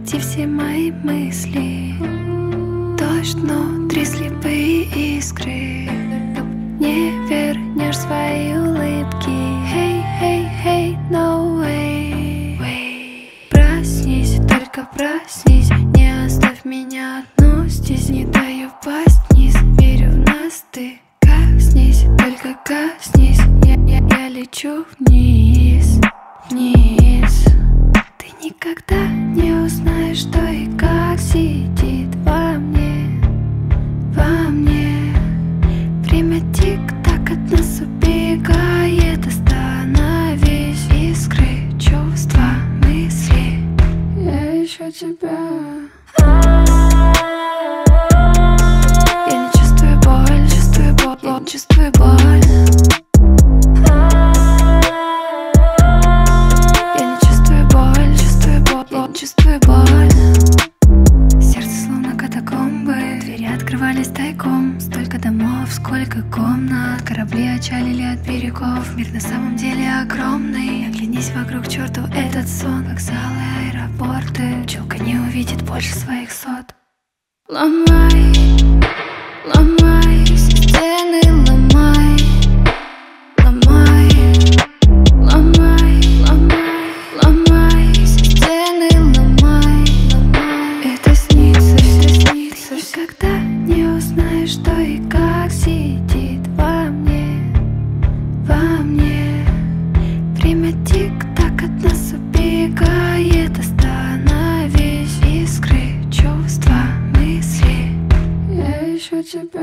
найти все мои мысли. Дождь внутри, слепые искры. Не вернешь свои улыбки. Hey, hey, hey, no way. Проснись, только проснись. Не оставь меня одну здесь. Не даю пасть вниз. Верю в нас, ты коснись, только коснись. Я лечу вниз, вниз. Ты никогда не узнаешь, что и как сидит во мне, во мне. Время тик-так от нас убегает. Остановись, искры, чувства, мысли. Я ищу тебя. Я не чувствую боль, чувствую боль, чувствую боль. Чувствую боль. Сердце словно катакомбы. Двери открывались тайком. Столько домов, сколько комнат. Корабли отчалили от берегов. Мир на самом деле огромный. Оглянись вокруг, черту этот сон. Вокзалы, аэропорты. Пчелка не увидит больше своих сот. Ломай, ломай, стены ломай. Ломай, ломай, ломай, ломай, стены ломай. Это снится, все снится. Ты никогда не узнаешь, что и как сидит во мне, во мне. Время тик-так от нас убегает. Остановись, искры, чувства, мысли. Я ищу тебя.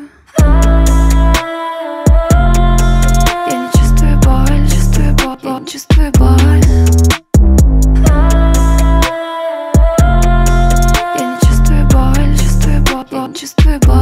Я не чувствую боль, чувствую боль, чувствую боль. Я не чувствую боль, чувствую боль, чувствую боль.